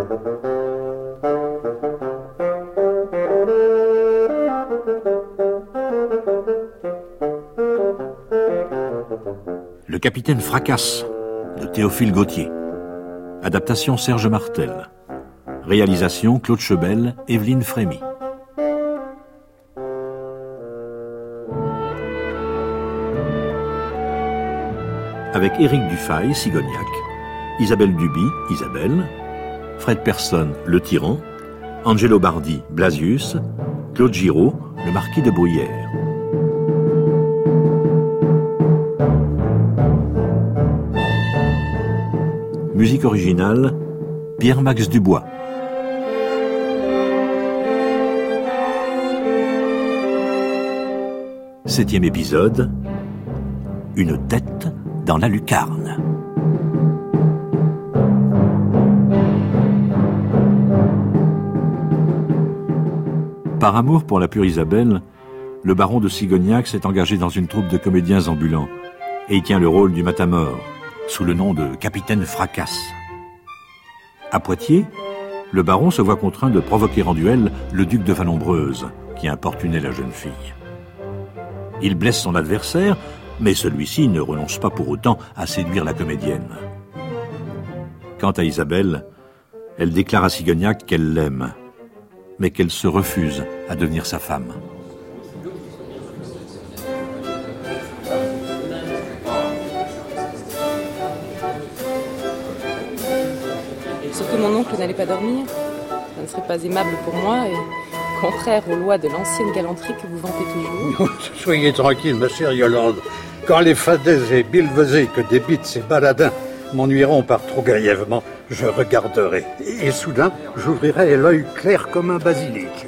Le capitaine Fracasse de Théophile Gautier. Adaptation Serge Martel. Réalisation Claude Chebel, Evelyne Frémy. Avec Éric Dufay, Sigognac, Isabelle Duby, Isabelle, Fred Persson, le tyran, Angelo Bardi, Blasius, Claude Giraud, le marquis de Bruyères. Musique originale, Pierre-Max Dubois. Septième épisode, une tête dans la lucarne. Par amour pour la pure Isabelle, le baron de Sigognac s'est engagé dans une troupe de comédiens ambulants et y tient le rôle du matamor, sous le nom de capitaine Fracasse. À Poitiers, le baron se voit contraint de provoquer en duel le duc de Vallombreuse, qui importunait la jeune fille. Il blesse son adversaire, mais celui-ci ne renonce pas pour autant à séduire la comédienne. Quant à Isabelle, elle déclare à Sigognac qu'elle l'aime, mais qu'elle se refuse à devenir sa femme. Surtout mon oncle n'allait pas dormir. Ça ne serait pas aimable pour moi et contraire aux lois de l'ancienne galanterie que vous vantez toujours. Soyez tranquille, ma chère Yolande. Quand les fadaises et billevesées que débitent ces baladins m'ennuieront par trop grièvement, je regarderai. Et soudain, j'ouvrirai l'œil clair comme un basilic.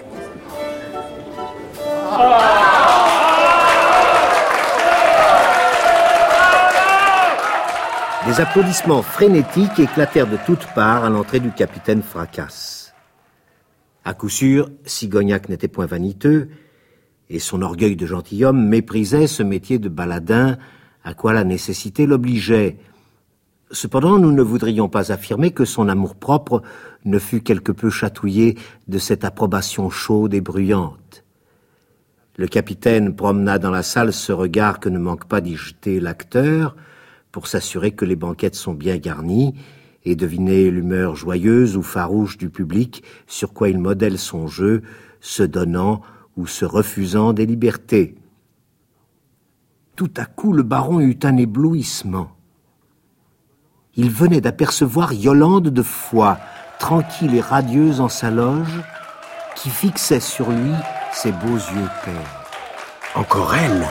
Des applaudissements frénétiques éclatèrent de toutes parts à l'entrée du capitaine Fracasse. À coup sûr, Sigognac n'était point vaniteux, et son orgueil de gentilhomme méprisait ce métier de baladin à quoi la nécessité l'obligeait. Cependant, nous ne voudrions pas affirmer que son amour-propre ne fût quelque peu chatouillé de cette approbation chaude et bruyante. Le capitaine promena dans la salle ce regard que ne manque pas d'y jeter l'acteur, pour s'assurer que les banquettes sont bien garnies et deviner l'humeur joyeuse ou farouche du public sur quoi il modèle son jeu, se donnant ou se refusant des libertés. Tout à coup, le baron eut un éblouissement. Il venait d'apercevoir Yolande de Foix, tranquille et radieuse en sa loge, qui fixait sur lui ses beaux yeux pères. Encore elle?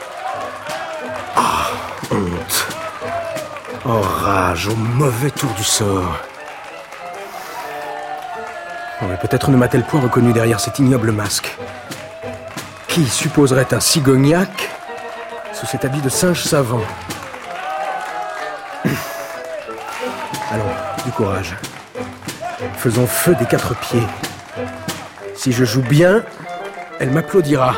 Ah, honte! Oh, rage, au mauvais tour du sort. Oh, mais peut-être ne m'a-t-elle point reconnu derrière cet ignoble masque. Qui supposerait un Sigognac sous cet habit de singe savant? Allons, du courage. Faisons feu des 4 pieds. Si je joue bien, elle m'applaudira.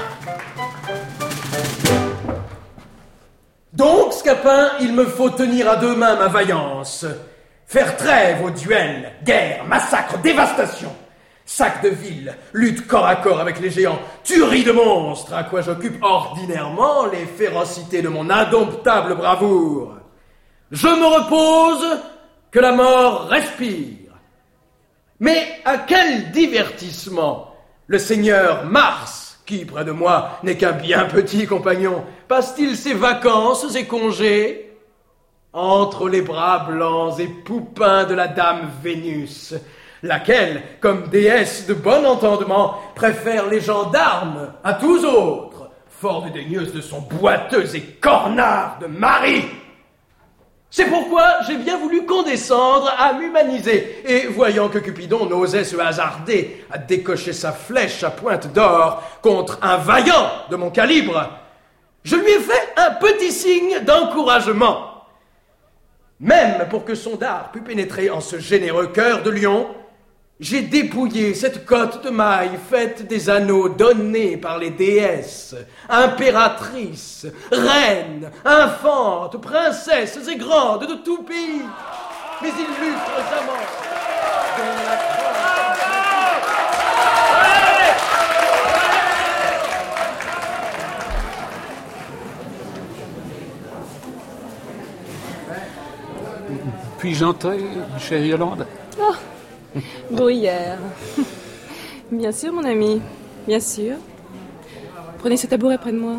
Donc, Scapin, il me faut tenir à 2 mains ma vaillance. Faire trêve aux duels, guerre, massacre, dévastation. Sac de ville, lutte corps à corps avec les géants, tuerie de monstres, à quoi j'occupe ordinairement les férocités de mon indomptable bravoure. Je me repose, que la mort respire. Mais à quel divertissement le seigneur Mars, qui, près de moi, n'est qu'un bien petit compagnon, passe-t-il ses vacances et congés entre les bras blancs et poupins de la dame Vénus, laquelle, comme déesse de bon entendement, préfère les gendarmes à tous autres, fort dédaigneuse de son boiteux et cornard de mari. C'est pourquoi j'ai bien voulu condescendre à m'humaniser, et voyant que Cupidon n'osait se hasarder à décocher sa flèche à pointe d'or contre un vaillant de mon calibre, je lui ai fait un petit signe d'encouragement. Même pour que son dard pût pénétrer en ce généreux cœur de lion, j'ai dépouillé cette cotte de maille faite des anneaux donnés par les déesses, impératrices, reines, infantes, princesses et grandes de tout pays, mes illustres amants. Puis-je entrer, chère Yolande? Oh, Bruyère. Bien sûr, mon ami, bien sûr. Prenez ce tabouret près de moi.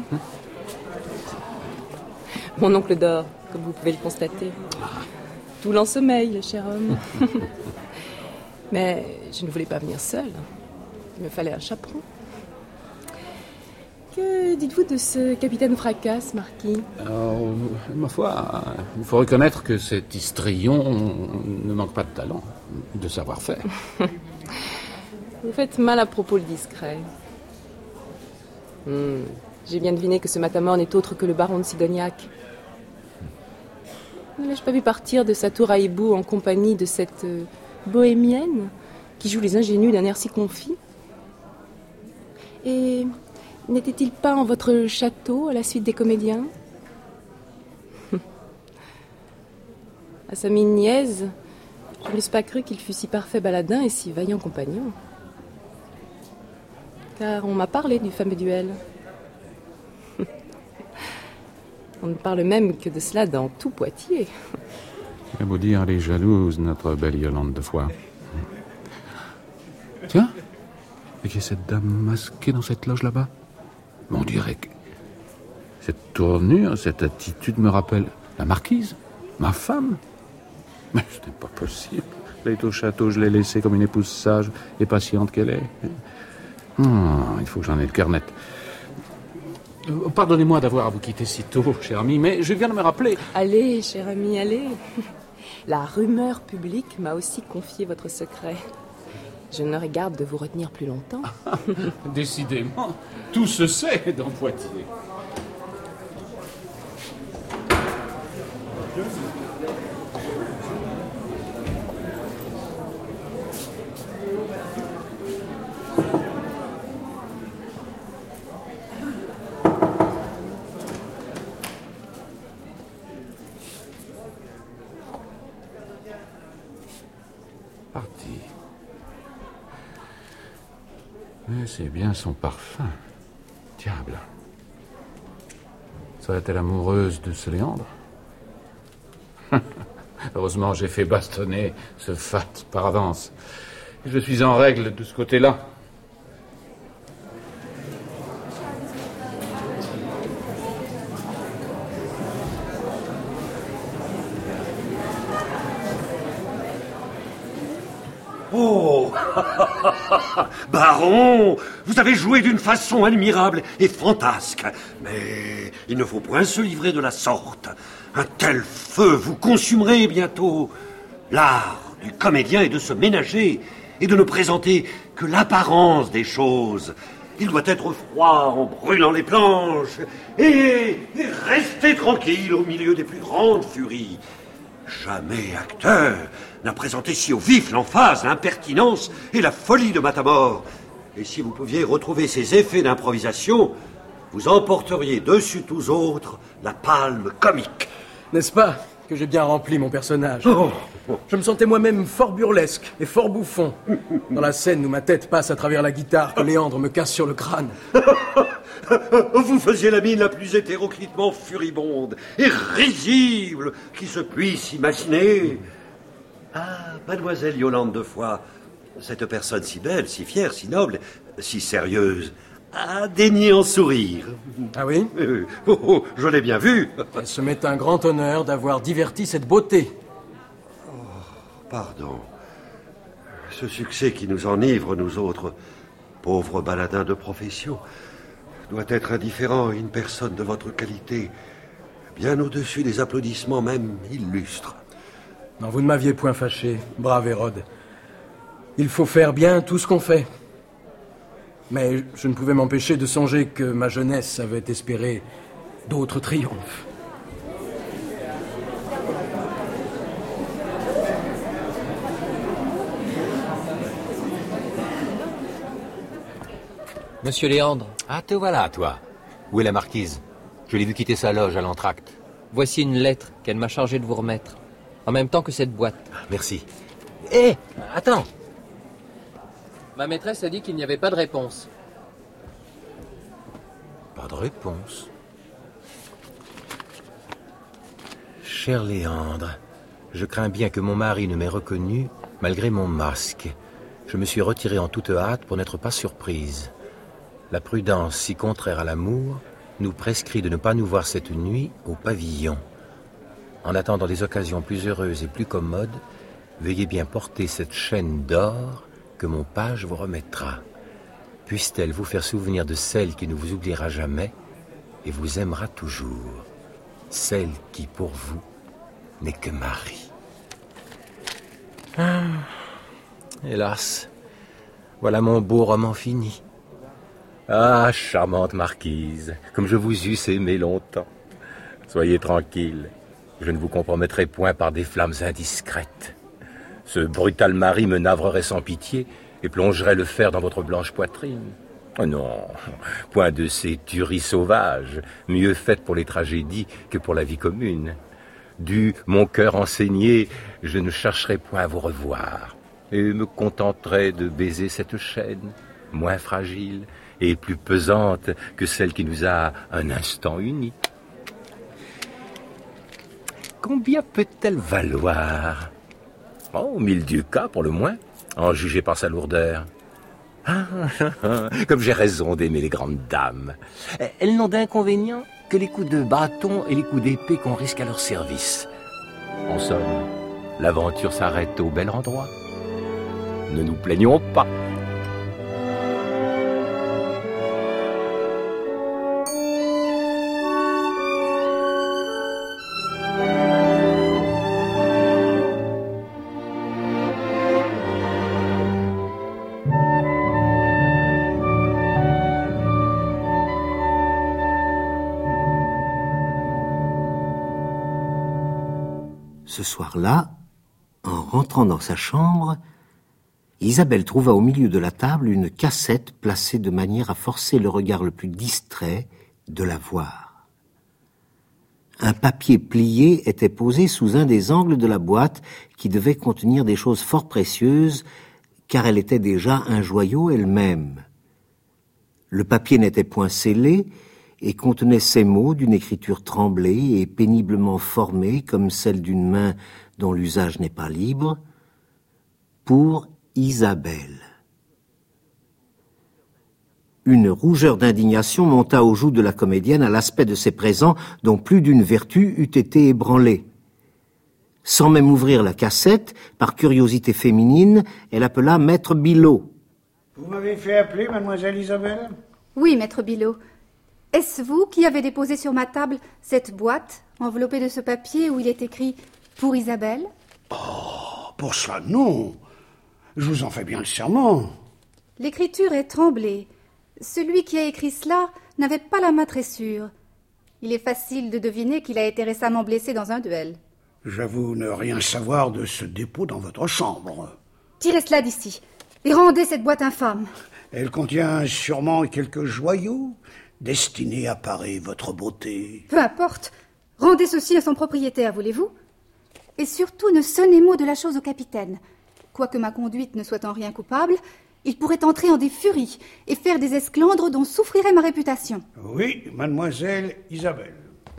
Mon oncle dort, comme vous pouvez le constater. Tout l'ensommeil, le cher homme. Mais je ne voulais pas venir seule. Il me fallait un chaperon. Que dites-vous de ce capitaine Fracasse, Marquis? Ma foi, il faut reconnaître que cet histrion ne manque pas de talent, de savoir-faire. Vous faites mal à propos le discret. J'ai bien deviné que ce matamor n'est autre que le baron de Sigognac. Ne l'ai-je pas vu partir de sa tour à hibou en compagnie de cette bohémienne qui joue les ingénus d'un air si confit? Et n'était-il pas en votre château à la suite des comédiens? À sa mine niaise, je n'eusse pas cru qu'il fût si parfait baladin et si vaillant compagnon. Car on m'a parlé du fameux duel. On ne parle même que de cela dans tout Poitiers. Il a beau dire, elle est jalouse, notre belle Yolande de Foix. Tiens, et qu'il y a cette dame masquée dans cette loge là-bas. On dirait que cette tournure, cette attitude me rappelle la marquise, ma femme. Mais ce n'est pas possible. Elle est au château, je l'ai laissée comme une épouse sage et patiente qu'elle est. Il faut que j'en ai le cœur net. Pardonnez-moi d'avoir à vous quitter si tôt, cher ami, mais je viens de me rappeler... Allez, cher ami, allez. La rumeur publique m'a aussi confié votre secret. Je n'aurais garde de vous retenir plus longtemps. Décidément, tout se sait dans Poitiers. Parti. Mais c'est bien son parfum. Diable. Serait-elle amoureuse de ce Léandre? Heureusement, j'ai fait bastonner ce fat par avance. Je suis en règle de ce côté-là. Oh, Baron, vous avez joué d'une façon admirable et fantasque. Mais il ne faut point se livrer de la sorte. Un tel feu vous consumerait bientôt. L'art du comédien est de se ménager et de ne présenter que l'apparence des choses. Il doit être froid en brûlant les planches et rester tranquille au milieu des plus grandes furies. Jamais acteur n'a présenté si au vif l'emphase, l'impertinence et la folie de Matamor. Et si vous pouviez retrouver ces effets d'improvisation, vous emporteriez dessus tous autres la palme comique. N'est-ce pas que j'ai bien rempli mon personnage? Je me sentais moi-même fort burlesque et fort bouffon dans la scène où ma tête passe à travers la guitare que Léandre me casse sur le crâne. Vous faisiez la mine la plus hétéroclitement furibonde et risible qui se puisse imaginer. Ah, mademoiselle Yolande de Foix, cette personne si belle, si fière, si noble, si sérieuse, a daigné en sourire. Ah oui? Je l'ai bien vu. Elle se met un grand honneur d'avoir diverti cette beauté. Pardon. Ce succès qui nous enivre, nous autres, pauvres baladins de profession, doit être indifférent à une personne de votre qualité, bien au-dessus des applaudissements même illustres. Non, vous ne m'aviez point fâché, brave Hérode. Il faut faire bien tout ce qu'on fait. Mais je ne pouvais m'empêcher de songer que ma jeunesse avait espéré d'autres triomphes. Monsieur Léandre. Ah, te voilà, toi. Où est la marquise? Je l'ai vu quitter sa loge à l'entracte. Voici une lettre qu'elle m'a chargé de vous remettre, en même temps que cette boîte. Merci. Hé, attends. Ma maîtresse a dit qu'il n'y avait pas de réponse. Pas de réponse. Cher Léandre, je crains bien que mon mari ne m'ait reconnu malgré mon masque. Je me suis retiré en toute hâte pour n'être pas surprise. La prudence, si contraire à l'amour, nous prescrit de ne pas nous voir cette nuit au pavillon. En attendant des occasions plus heureuses et plus commodes, veuillez bien porter cette chaîne d'or que mon page vous remettra. Puisse-t-elle vous faire souvenir de celle qui ne vous oubliera jamais et vous aimera toujours. Celle qui, pour vous, n'est que Marie. Hélas, voilà mon beau roman fini. Ah, charmante marquise, comme je vous eusse aimé longtemps. Soyez tranquille, je ne vous compromettrai point par des flammes indiscrètes. Ce brutal mari me navrerait sans pitié et plongerait le fer dans votre blanche poitrine. Oh non, point de ces tueries sauvages, mieux faites pour les tragédies que pour la vie commune. Dû mon cœur enseigné, je ne chercherai point à vous revoir, et me contenterai de baiser cette chaîne, moins fragile et plus pesante que celle qui nous a un instant unis. Combien peut-elle valoir? Oh, 1000 ducats pour le moins, en juger par sa lourdeur. Comme j'ai raison d'aimer les grandes dames. Elles n'ont d'inconvénient que les coups de bâton et les coups d'épée qu'on risque à leur service. En somme, l'aventure s'arrête au bel endroit. Ne nous plaignons pas. Ce soir-là, en rentrant dans sa chambre, Isabelle trouva au milieu de la table une cassette placée de manière à forcer le regard le plus distrait de la voir. Un papier plié était posé sous un des angles de la boîte qui devait contenir des choses fort précieuses, car elle était déjà un joyau elle-même. Le papier n'était point scellé et contenait ces mots d'une écriture tremblée et péniblement formée comme celle d'une main dont l'usage n'est pas libre. Pour Isabelle. Une rougeur d'indignation monta aux joues de la comédienne à l'aspect de ces présents dont plus d'une vertu eût été ébranlée. Sans même ouvrir la cassette, par curiosité féminine, elle appela Maître Bilot. Vous m'avez fait appeler, mademoiselle Isabelle? Oui, Maître Bilot. Est-ce vous qui avez déposé sur ma table cette boîte enveloppée de ce papier où il est écrit « Pour Isabelle » ? Oh, pour cela, non. Je vous en fais bien le serment. L'écriture est tremblée. Celui qui a écrit cela n'avait pas la main très sûre. Il est facile de deviner qu'il a été récemment blessé dans un duel. J'avoue ne rien savoir de ce dépôt dans votre chambre. Tirez cela d'ici et rendez cette boîte infâme. Elle contient sûrement quelques joyaux destinés à parer votre beauté. Peu importe. Rendez ceci à son propriétaire, voulez-vous ? Et surtout, ne sonnez mot de la chose au capitaine. Quoique ma conduite ne soit en rien coupable, il pourrait entrer en des furies et faire des esclandres dont souffrirait ma réputation. Oui, mademoiselle Isabelle.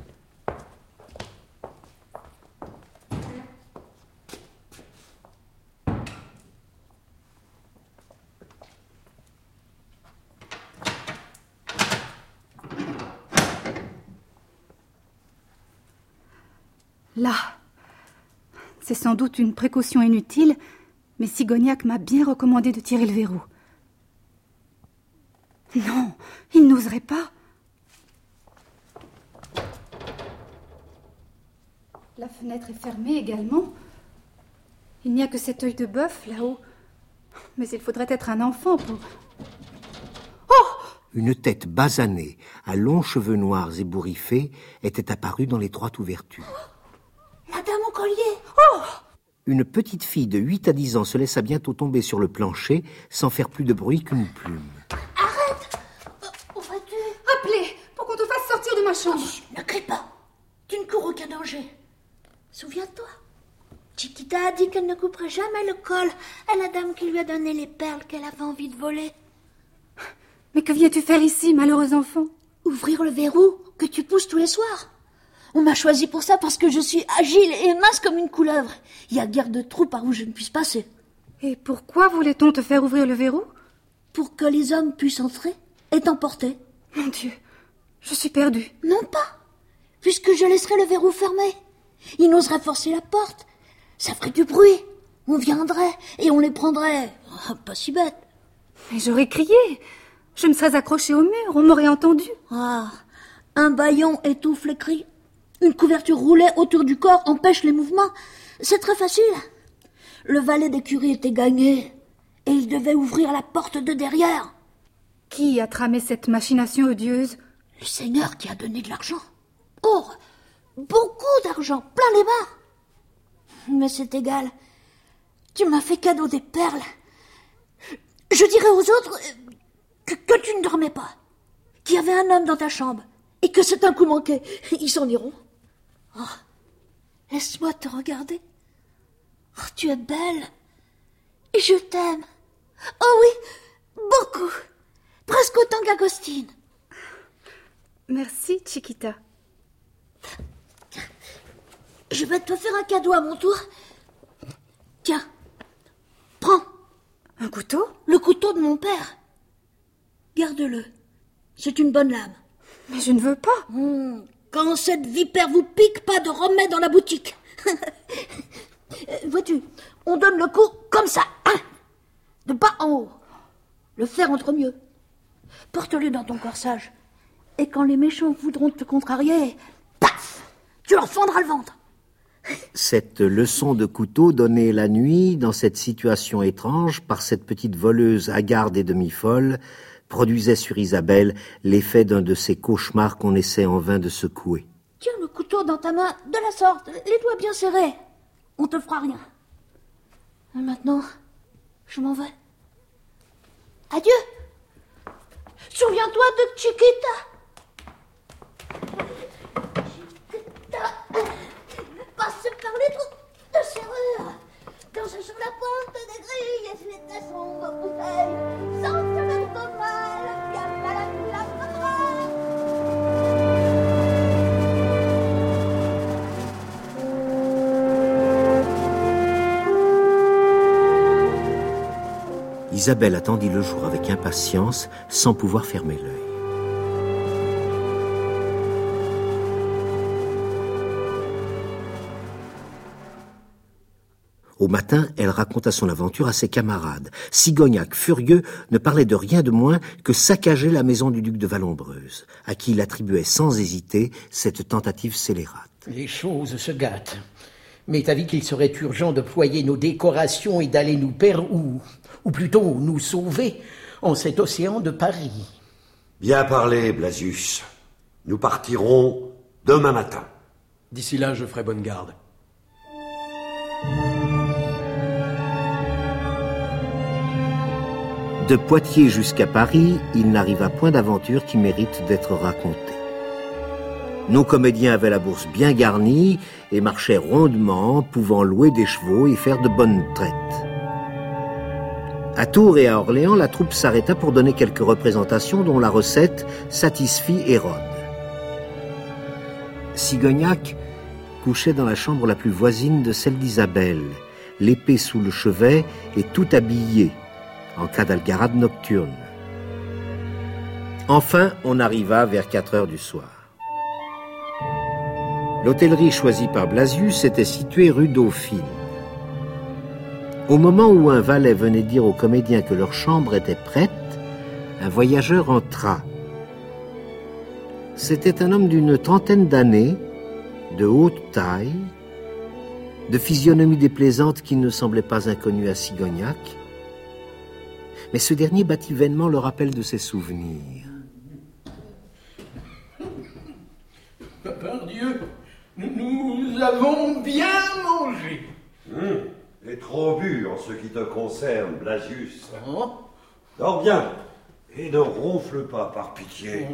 Là, c'est sans doute une précaution inutile, mais Sigognac m'a bien recommandé de tirer le verrou. Non, il n'oserait pas. La fenêtre est fermée également. Il n'y a que cet œil de bœuf là-haut. Mais il faudrait être un enfant pour... Oh ! Une tête basanée, à longs cheveux noirs ébouriffés, était apparue dans l'étroite ouverture. La dame au collier. Oh ! Une petite fille de 8 à 10 ans se laissa bientôt tomber sur le plancher, sans faire plus de bruit qu'une plume. Arrête! Où vas-tu? Appelez, pour qu'on te fasse sortir de ma chambre. Chut, ne crie pas. Tu ne cours aucun danger. Souviens-toi, Chiquita a dit qu'elle ne couperait jamais le col à la dame qui lui a donné les perles qu'elle avait envie de voler. Mais que viens-tu faire ici, malheureux enfant? Ouvrir le verrou que tu pousses tous les soirs. On m'a choisi pour ça parce que je suis agile et mince comme une couleuvre. Il y a guère de trou par où je ne puisse passer. Et pourquoi voulait-on te faire ouvrir le verrou? Pour que les hommes puissent entrer et t'emporter. Mon Dieu, je suis perdue. Non pas, puisque je laisserais le verrou fermé. Ils n'oseraient forcer la porte. Ça ferait du bruit. On viendrait et on les prendrait. Pas si bête. Mais j'aurais crié. Je me serais accrochée au mur, on m'aurait entendu. Ah, un bâillon étouffe les cris. Une couverture roulée autour du corps empêche les mouvements. C'est très facile. Le valet d'écurie était gagné et il devait ouvrir la porte de derrière. Qui a tramé cette machination odieuse? Le seigneur qui a donné de l'argent. Oh, beaucoup d'argent, plein les mains. Mais c'est égal. Tu m'as fait cadeau des perles. Je dirai aux autres que tu ne dormais pas, qu'il y avait un homme dans ta chambre et que c'est un coup manqué. Ils s'en iront. Oh, laisse-moi te regarder. Oh, tu es belle. Et je t'aime. Oh oui, beaucoup. Presque autant qu'Agostine. Merci, Chiquita. Je vais te faire un cadeau à mon tour. Tiens, prends. Un couteau? Le couteau de mon père. Garde-le. C'est une bonne lame. Mais je ne veux pas. Quand cette vipère vous pique, pas de remède dans la boutique. Vois-tu, on donne le coup comme ça. De bas en haut. Le fer entre mieux. Porte-le dans ton corsage. Et quand les méchants voudront te contrarier, paf, tu leur fendras le ventre. Cette leçon de couteau donnée la nuit, dans cette situation étrange, par cette petite voleuse hagarde et demi-folle, produisait sur Isabelle l'effet d'un de ces cauchemars qu'on essaie en vain de secouer. Tiens le couteau dans ta main, de la sorte, les doigts bien serrés. On te fera rien. Et maintenant, je m'en vais. Adieu. Souviens-toi de Chiquita. Passe par les trous de serrure. Danse sur la porte des grilles et les têtes sombres bouteilles. Sans te faire de mal, bien malade la fera. Isabelle attendit le jour avec impatience, sans pouvoir fermer l'œil. Au matin, elle raconta son aventure à ses camarades. Sigognac, furieux, ne parlait de rien de moins que saccager la maison du duc de Vallombreuse, à qui il attribuait sans hésiter cette tentative scélérate. Les choses se gâtent. M'est avis qu'il serait urgent de ployer nos décorations et d'aller nous perdre, ou plutôt nous sauver, en cet océan de Paris. Bien parlé, Blasius. Nous partirons demain matin. D'ici là, je ferai bonne garde. De Poitiers jusqu'à Paris, il n'arriva point d'aventure qui mérite d'être racontée. Nos comédiens avaient la bourse bien garnie et marchaient rondement, pouvant louer des chevaux et faire de bonnes traites. À Tours et à Orléans, la troupe s'arrêta pour donner quelques représentations dont la recette satisfit Hérode. Sigognac couchait dans la chambre la plus voisine de celle d'Isabelle, l'épée sous le chevet et tout habillé, en cas d'algarade nocturne. Enfin, on arriva vers 4 heures du soir. L'hôtellerie choisie par Blasius était située rue Dauphine. Au moment où un valet venait dire aux comédiens que leur chambre était prête, un voyageur entra. C'était un homme d'une trentaine d'années, de haute taille, de physionomie déplaisante qui ne semblait pas inconnue à Sigognac. Mais ce dernier battit vainement le rappel de ses souvenirs. Par Dieu, nous avons bien mangé. Et trop bu en ce qui te concerne, Blasius. Oh. Dors bien et ne ronfle pas par pitié.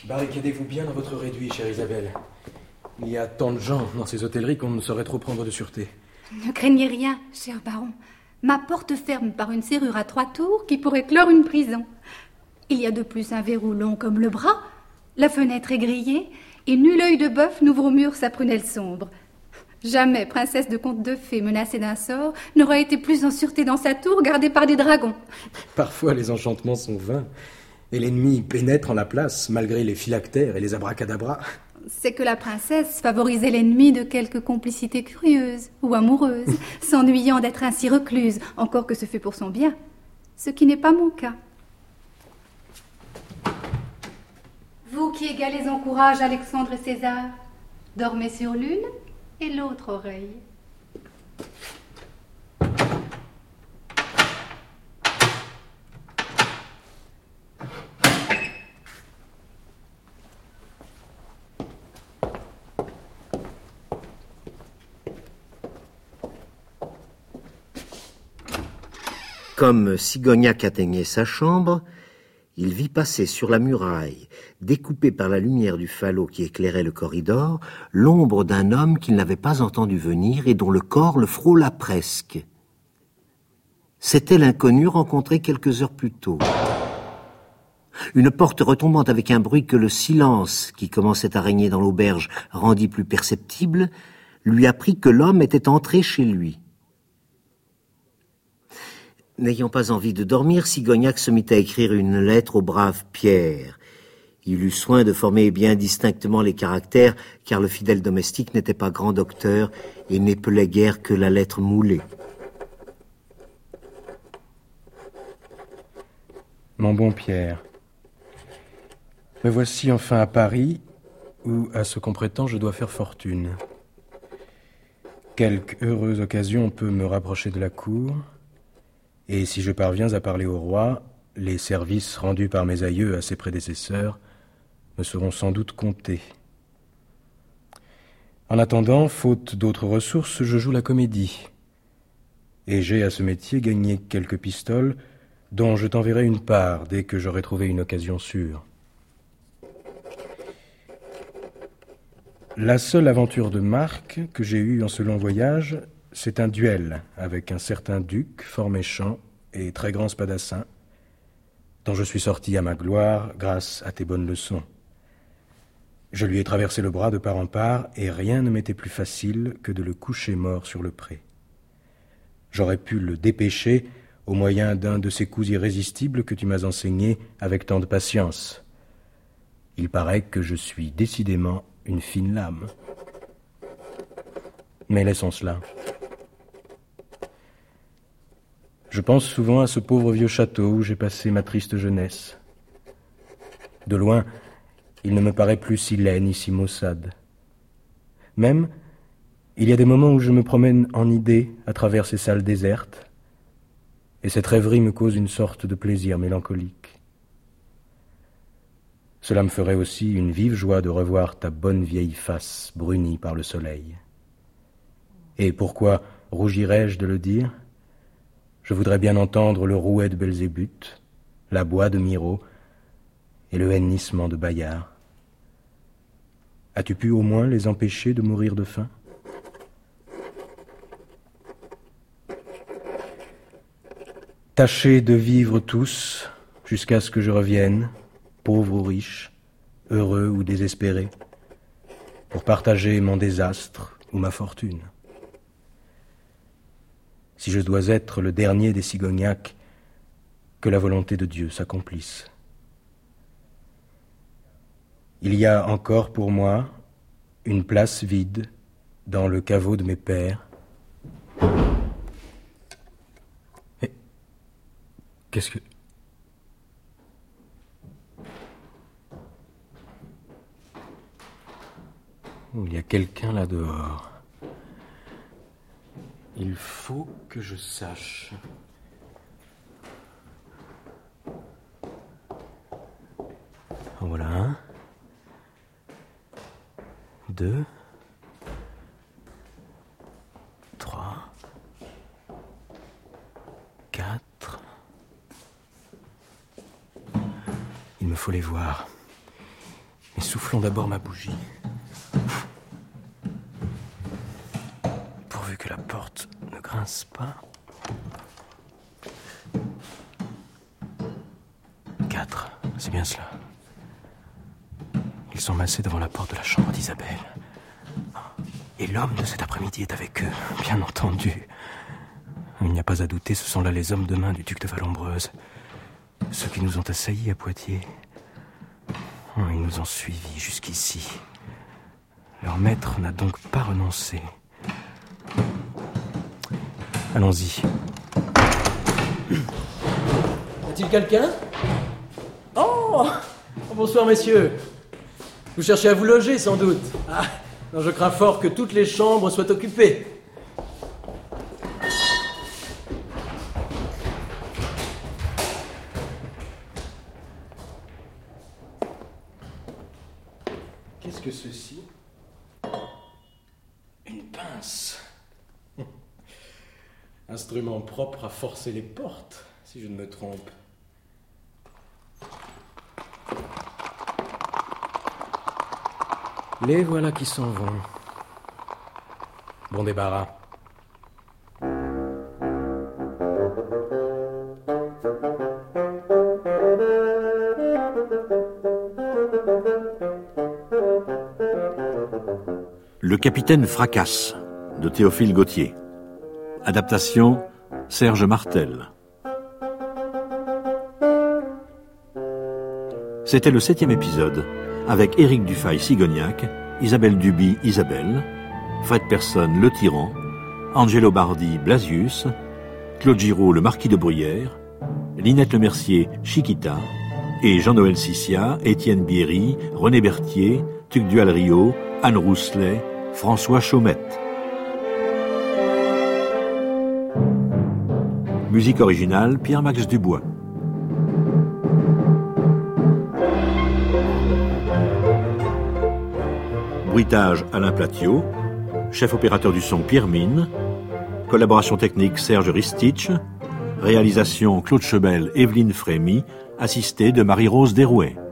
Barricadez-vous bien dans votre réduit, chère Isabelle. Il y a tant de gens dans ces hôtelleries qu'on ne saurait trop prendre de sûreté. Ne craignez rien, cher baron. Ma porte ferme par une serrure à 3 tours qui pourrait clore une prison. Il y a de plus un verrou long comme le bras, la fenêtre est grillée, et nul œil de bœuf n'ouvre au mur sa prunelle sombre. Jamais princesse de conte de fées menacée d'un sort n'aura été plus en sûreté dans sa tour gardée par des dragons. Parfois, les enchantements sont vains, et l'ennemi pénètre en la place, malgré les phylactères et les abracadabras. C'est que la princesse favorisait l'ennemi de quelque complicité curieuse ou amoureuse, s'ennuyant d'être ainsi recluse, encore que ce fût pour son bien, ce qui n'est pas mon cas. Vous qui égalez en courage Alexandre et César, dormez sur l'une et l'autre oreille. Comme Sigognac atteignait sa chambre, il vit passer sur la muraille, découpée par la lumière du falot qui éclairait le corridor, l'ombre d'un homme qu'il n'avait pas entendu venir et dont le corps le frôla presque. C'était l'inconnu rencontré quelques heures plus tôt. Une porte retombant avec un bruit que le silence qui commençait à régner dans l'auberge rendit plus perceptible, lui apprit que l'homme était entré chez lui. N'ayant pas envie de dormir, Sigognac se mit à écrire une lettre au brave Pierre. Il eut soin de former bien distinctement les caractères, car le fidèle domestique n'était pas grand docteur et n'épelait guère que la lettre moulée. Mon bon Pierre, me voici enfin à Paris, où, à ce qu'on prétend, je dois faire fortune. Quelque heureuse occasion peut me rapprocher de la cour, et si je parviens à parler au roi, les services rendus par mes aïeux à ses prédécesseurs me seront sans doute comptés. En attendant, faute d'autres ressources, je joue la comédie. Et j'ai à ce métier gagné quelques pistoles dont je t'enverrai une part dès que j'aurai trouvé une occasion sûre. La seule aventure de marque que j'ai eue en ce long voyage, c'est un duel avec un certain duc, fort méchant et très grand spadassin, dont je suis sorti à ma gloire grâce à tes bonnes leçons. Je lui ai traversé le bras de part en part, et rien ne m'était plus facile que de le coucher mort sur le pré. J'aurais pu le dépêcher au moyen d'un de ces coups irrésistibles que tu m'as enseignés avec tant de patience. Il paraît que je suis décidément une fine lame. Mais laissons cela. Je pense souvent à ce pauvre vieux château où j'ai passé ma triste jeunesse. De loin, il ne me paraît plus si laid ni si maussade. Même, il y a des moments où je me promène en idée à travers ces salles désertes, et cette rêverie me cause une sorte de plaisir mélancolique. Cela me ferait aussi une vive joie de revoir ta bonne vieille face brunie par le soleil. Et pourquoi rougirais-je de le dire ? Je voudrais bien entendre le rouet de Belzébuth, la boie de Miro et le hennissement de Bayard. As-tu pu au moins les empêcher de mourir de faim ? Tâchez de vivre tous jusqu'à ce que je revienne, pauvre ou riche, heureux ou désespéré, pour partager mon désastre ou ma fortune. Si je dois être le dernier des Sigognac, que la volonté de Dieu s'accomplisse. Il y a encore pour moi une place vide dans le caveau de mes pères. Mais qu'est-ce que... Oh, il y a quelqu'un là dehors. Il faut que je sache. En voilà un. 2. 3. 4. Il me faut les voir. Essoufflons d'abord ma bougie. Pourvu que la porte ne grince pas. 4, c'est bien cela. Ils sont massés devant la porte de la chambre d'Isabelle. Et l'homme de cet après-midi est avec eux, bien entendu. Il n'y a pas à douter, ce sont là les hommes de main du duc de Vallombreuse. Ceux qui nous ont assaillis à Poitiers. Ils nous ont suivis jusqu'ici. Leur maître n'a donc pas renoncé. Allons-y. Y a-t-il quelqu'un ? Oh ! Bonsoir, messieurs. Vous cherchez à vous loger, sans doute. Ah, non, je crains fort que toutes les chambres soient occupées. Qu'est-ce que ceci ? Une pince. Instrument propre à forcer les portes, si je ne me trompe. Les voilà qui s'en vont. Bon débarras. Le capitaine Fracasse, de Théophile Gautier. Adaptation, Serge Martel. C'était le 7e épisode, avec Éric Dufay-Sigognac, Isabelle Duby Isabelle, Fred Persson le Tyran, Angelo Bardi Blasius, Claude Giraud le Marquis de Bruyère, Linette Lemercier Chiquita, et Jean-Noël Sissia, Étienne Bierry, René Berthier, Tugdual Rio, Anne Rousselet, François Chaumette. Musique originale, Pierre-Max Dubois. Bruitage, Alain Platiot. Chef opérateur du son, Pierre Mine. Collaboration technique, Serge Ristich. Réalisation, Claude Chebel, Evelyne Frémy, assistée de Marie-Rose Derouet.